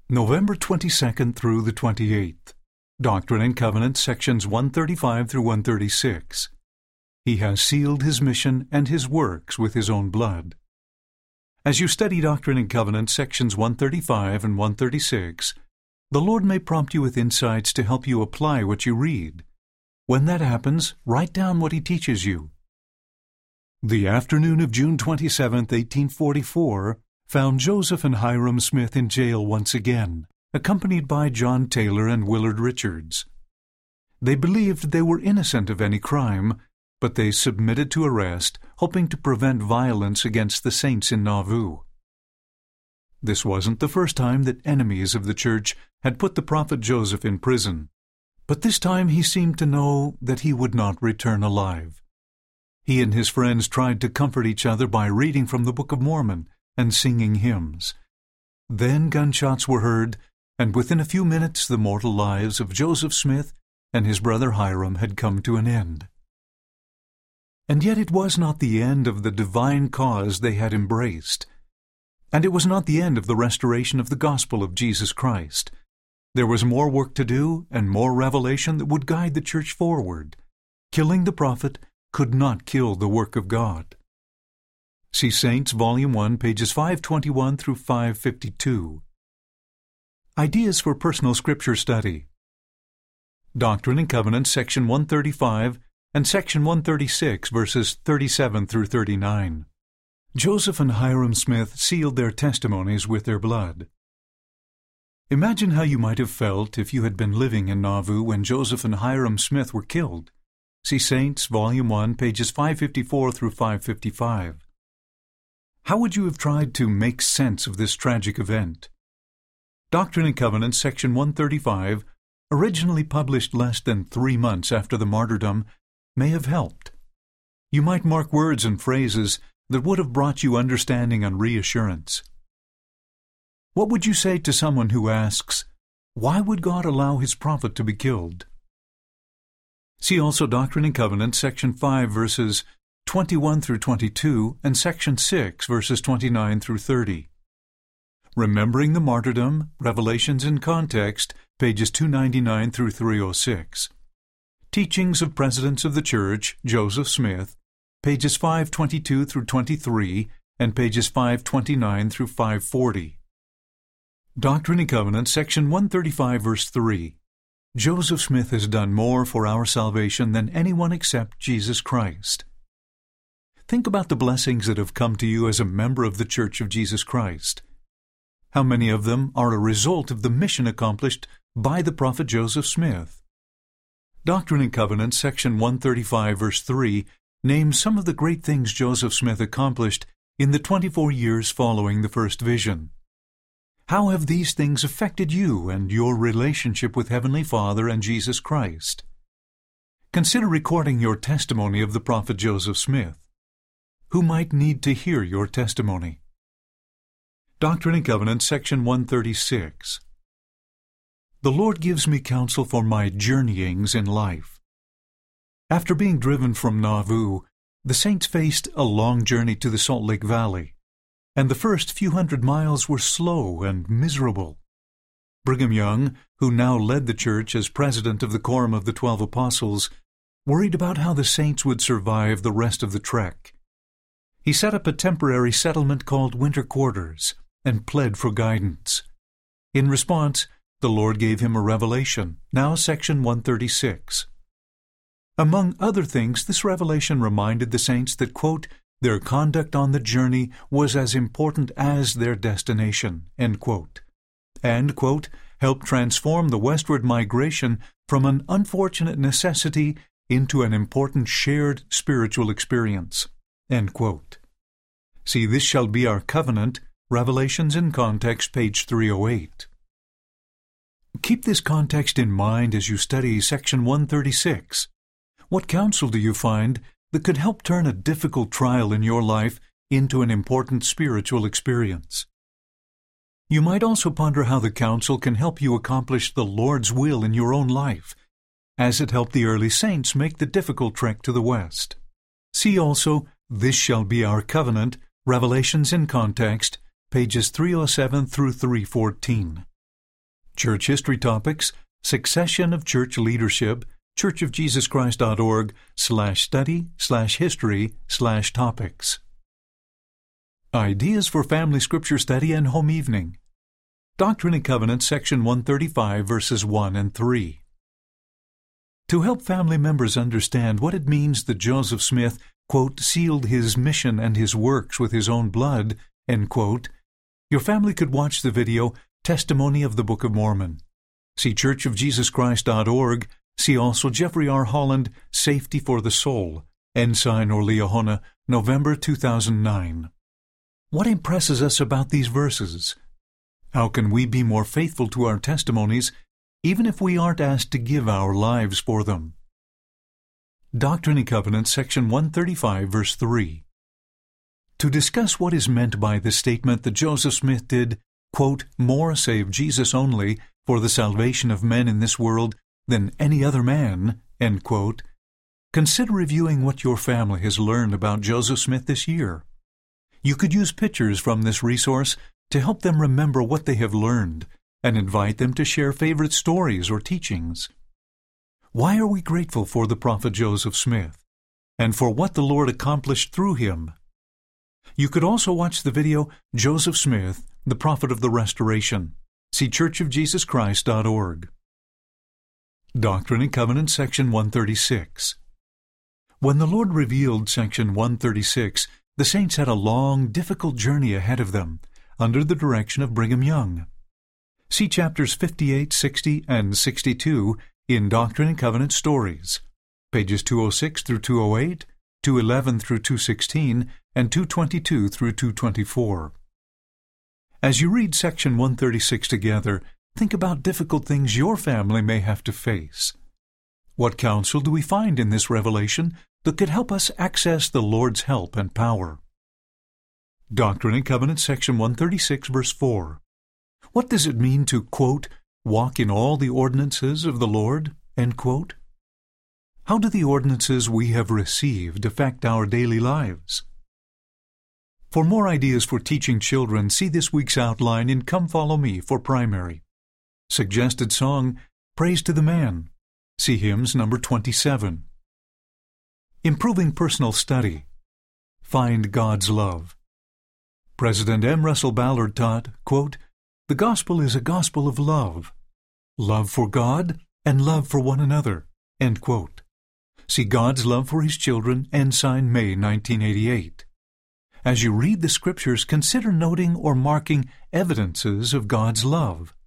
November 22nd through the 28th. Doctrine and Covenants, sections 135 through 136. He has sealed his mission and his works with his own blood. As you study Doctrine and Covenants, sections 135 and 136, the Lord may prompt you with insights to help you apply what you read. When that happens, write down what he teaches you. The afternoon of June 27, 1844, found Joseph and Hyrum Smith in jail once again, accompanied by John Taylor and Willard Richards. They believed they were innocent of any crime, but they submitted to arrest, hoping to prevent violence against the saints in Nauvoo. This wasn't the first time that enemies of the church had put the prophet Joseph in prison, but this time he seemed to know that he would not return alive. He and his friends tried to comfort each other by reading from the Book of Mormon and singing hymns. Then gunshots were heard, and within a few minutes the mortal lives of Joseph Smith and his brother Hyrum had come to an end. And yet it was not the end of the divine cause they had embraced, and it was not the end of the restoration of the gospel of Jesus Christ. There was more work to do and more revelation that would guide the church forward. Killing the prophet could not kill the work of God. See Saints, Volume 1, pages 521 through 552. Ideas for Personal Scripture Study. Doctrine and Covenants, section 135 and section 136, verses 37 through 39. Joseph and Hyrum Smith sealed their testimonies with their blood. Imagine how you might have felt if you had been living in Nauvoo when Joseph and Hyrum Smith were killed. See Saints, Volume 1, pages 554 through 555. How would you have tried to make sense of this tragic event? Doctrine and Covenants, section 135, originally published less than 3 months after the martyrdom, may have helped. You might mark words and phrases that would have brought you understanding and reassurance. What would you say to someone who asks, why would God allow his prophet to be killed? See also Doctrine and Covenants, section 5, verses 21 through 22, and section 6, verses 29 through 30. Remembering the Martyrdom, Revelations in Context, pages 299 through 306. Teachings of Presidents of the Church, Joseph Smith, pages 522 through 23, and pages 529 through 540. Doctrine and Covenants, section 135, verse 3. Joseph Smith has done more for our salvation than anyone except Jesus Christ. Think about the blessings that have come to you as a member of the Church of Jesus Christ. How many of them are a result of the mission accomplished by the prophet Joseph Smith? Doctrine and Covenants, section 135, verse 3, names some of the great things Joseph Smith accomplished in the 24 years following the first vision. How have these things affected you and your relationship with Heavenly Father and Jesus Christ? Consider recording your testimony of the prophet Joseph Smith. Who might need to hear your testimony? Doctrine and Covenants, section 136. The Lord gives me counsel for my journeyings in life. After being driven from Nauvoo, the saints faced a long journey to the Salt Lake Valley, and the first few hundred miles were slow and miserable. Brigham Young, who now led the church as president of the Quorum of the 12 Apostles, worried about how the saints would survive the rest of the trek. He set up a temporary settlement called Winter Quarters and pled for guidance. In response, the Lord gave him a revelation, now section 136. Among other things, this revelation reminded the saints that, quote, their conduct on the journey was as important as their destination, end quote, and, quote, helped transform the westward migration from an unfortunate necessity into an important shared spiritual experience, end quote. See This Shall Be Our Covenant, Revelations in Context, page 308. Keep this context in mind as you study section 136. What counsel do you find that could help turn a difficult trial in your life into an important spiritual experience? You might also ponder how the counsel can help you accomplish the Lord's will in your own life, as it helped the early saints make the difficult trek to the west. See also This Shall Be Our Covenant, Revelations in Context, pages 307 through 314. Church history topics, succession of church leadership, churchofjesuschrist.org/study/history/topics. Ideas for Family Scripture Study and Home Evening. Doctrine and Covenants, section 135, verses 1 and 3. To help family members understand what it means that Joseph Smith, quote, sealed his mission and his works with his own blood, end quote, your family could watch the video Testimony of the Book of Mormon. See churchofjesuschrist.org. See also Jeffrey R. Holland, Safety for the Soul, Ensign or Liahona, November 2009. What impresses us about these verses? How can we be more faithful to our testimonies, even if we aren't asked to give our lives for them? Doctrine and Covenants, section 135, verse 3. To discuss what is meant by the statement that Joseph Smith did, quote, more save Jesus only for the salvation of men in this world than any other man, end quote, consider reviewing what your family has learned about Joseph Smith this year. You could use pictures from this resource to help them remember what they have learned and invite them to share favorite stories or teachings. Why are we grateful for the prophet Joseph Smith and for what the Lord accomplished through him? You could also watch the video Joseph Smith, the Prophet of the Restoration. See churchofjesuschrist.org. Doctrine and Covenants, section 136. When the Lord revealed section 136, the saints had a long, difficult journey ahead of them, under the direction of Brigham Young. See chapters 58, 60, and 62 in Doctrine and Covenants Stories, pages 206 through 208, 211 through 216, and 222 through 224. As you read section 136 together, think about difficult things your family may have to face. What counsel do we find in this revelation that could help us access the Lord's help and power? Doctrine and Covenants, section 136, verse 4. What does it mean to, quote, walk in all the ordinances of the Lord, end quote? How do the ordinances we have received affect our daily lives? For more ideas for teaching children, see this week's outline in Come Follow Me for primary. Suggested song, Praise to the Man. See hymns number 27. Improving personal study. Find God's love. President M. Russell Ballard taught, quote, the gospel is a gospel of love. Love for God and love for one another, end quote. See God's Love for His Children, Ensign, May 1988. As you read the Scriptures, consider noting or marking evidences of God's love.